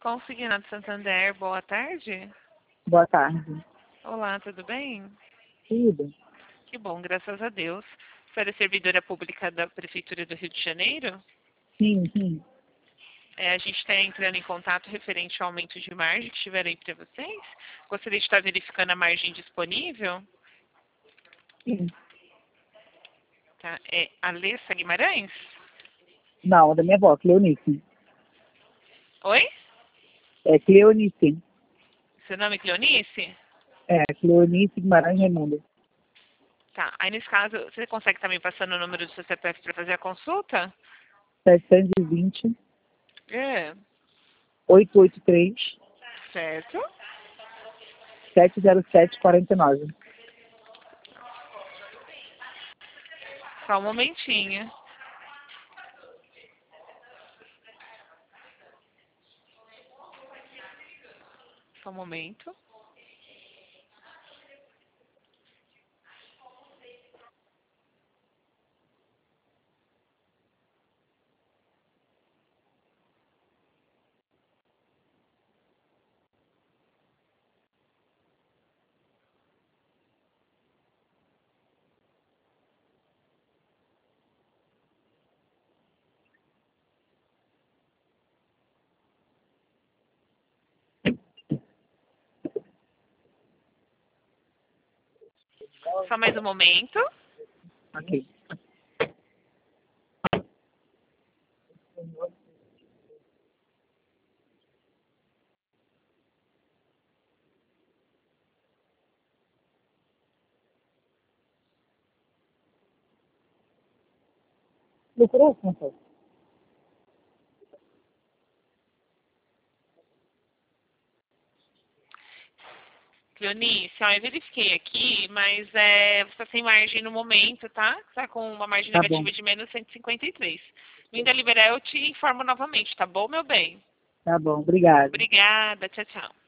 Consignado Santander, boa tarde. Boa tarde. Olá, tudo bem? Tudo? Que bom, graças a Deus. Você é servidora pública da Prefeitura do Rio de Janeiro? Sim, sim. A gente está entrando em contato referente ao aumento de margem que tiveram aí para vocês. Gostaria de estar verificando a margem disponível. Sim. Tá? É Alessa Guimarães? Não, é da minha avó, Cleonice. Oi? É Cleonice. Seu nome é Cleonice? É, Cleonice Guimarães Raimundo. Tá. Aí, nesse caso, você consegue também passar o número do seu CPF para fazer a consulta? 720 É. 883 Certo. 707 49. Só um momentinho. Só um momento. Só mais um momento. Ok. Procurou, François? Cleonice, ó, eu verifiquei aqui, mas você está sem margem no momento, tá? Está com uma margem Tá bom. negativa de menos 153. Vindo a liberar, eu te informo novamente, tá bom, meu bem? Tá bom, obrigado. Obrigada, tchau, tchau.